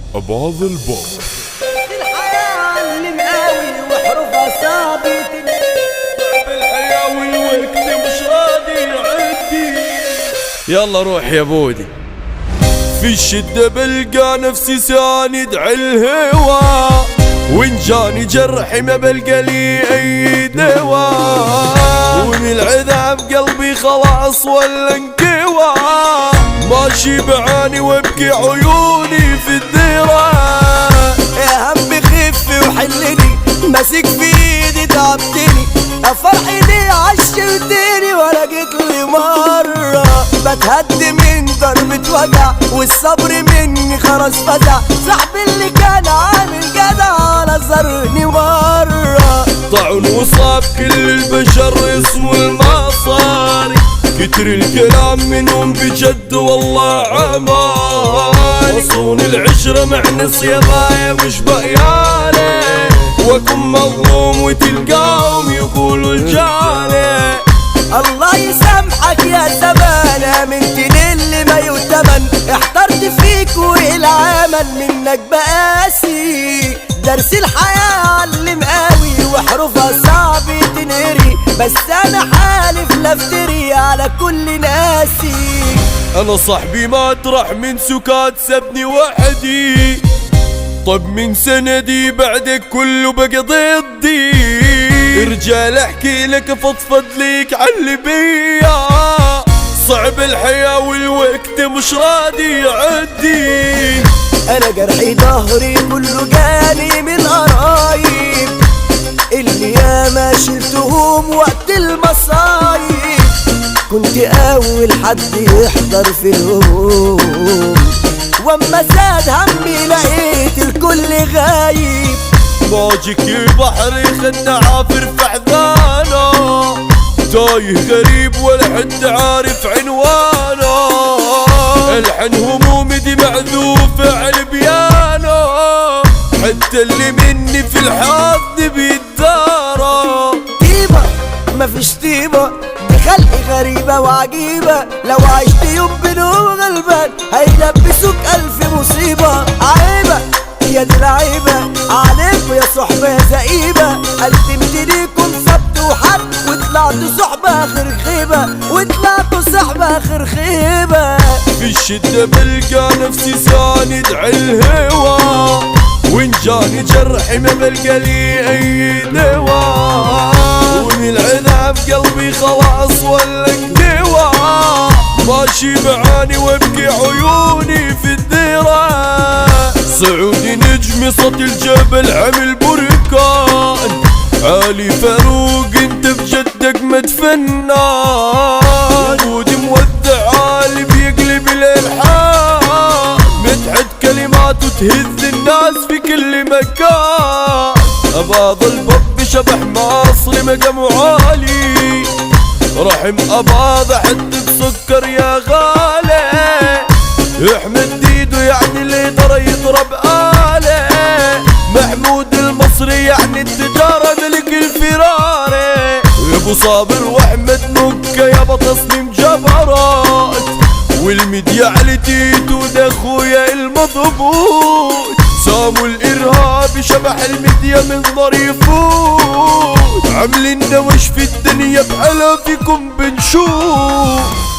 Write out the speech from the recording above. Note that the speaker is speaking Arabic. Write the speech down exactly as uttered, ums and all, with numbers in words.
أباظ البوب. الحياة اللي مقاوي وحروفها ثابت، الحياة والوقت مش راضي يعدي. يلا روح يا بودي. في الشدة بلقى نفسي ساند عالهوا، وإن جاني جرحي ما بلقى لي أي دوا، ومن العذاب قلبي خلاص ولا انكوى، ماشي بعاني وابكي عيوني في الديرة. يا هم خف وحلني، ماسك في ايدي تعبتني، فرحي ليه عشرتني ولا جيت لي مرة، بتهد من ضربة وجع والصبر مني خلاص فزع، صاحبي اللي كان عامل جدع نظرني مرة، طعن وصاب كل البشر اسمه المصاري، كتر الكلام منهم بجد والله عماني، وصون العشرة مع نص ضايع مش بقياني، واكون مظلوم وتلقاهم يقولوا الجاني. الله يسامحك يا زمان، امنت للي ما يؤتمن، احترت فيك والعمل منك بقاسي، درس الحياة علم قوي وحروفها صعب تنهري، بس انا حالف لافتري على كل ناسي. انا صاحبي ما اطرح من سكات سبني وحدي، طب من سندي بعدك كله بقى ضدي، رجال احكي لك فضفض ليك عاللي بيا، صعب الحياة والوقت مش راضي يعدي. انا جرحي ظهري كله جاني من قرايب، اللي ياما شلتهم وقت المصايب، كنت اول حد يحضر في الهموم، واما زاد همي لقيت الكل غايب، موجك بحري خدنا عافر في حذانه، تايه غريب ولا حد عارف عنوانه، الحن همومي دي معذوفة عالبيانه، حتى اللي مني في الحظ بيتدارى. طيبة مفيش طيبة، دي خلق غريبة وعجيبة، لو عشت يوم بينهم غلبان هيلبسوك ألف مصيبة، عيبة يا دي العيبة عليكوا يا صحبة يا زئيبة، قدمت ليكم سبت وحد وطلعتوا صحبة آخر خيبة، وطلعتوا صحبة آخر خيبة. في الشدة بلقى نفسي ساند عالهوا، وإن جاني جرحي ما بلقى لي أي دوا، ومن العذاب قلبي خلاص ولا انكوى، ماشي بعاني وابكي عيوني في الديرة. سعودي نجمي صوت الجبل عمل بركان، علي فاروق انت بجدك مدفنان، وجودي مودع عالي بيقلب الالحان، متعد كلماته تهز الناس في كل مكان، أباظ البوب شبح مصري مقام عالي، رحم أباظ حد بسكر يا غالي، احمد ديدو يعني اللي يقدر يضرب آله، محمود المصري يعني التجارة ملك الفراري، ابو صابر واحمد مكة يابا تصميم جبرات، والميديا علي تيتو ده اخويا المضبوط، سامو الارهابي شبح الميديا من ظريفوت، عاملين نوش في الدنيا بحلا فيكم بنشوف.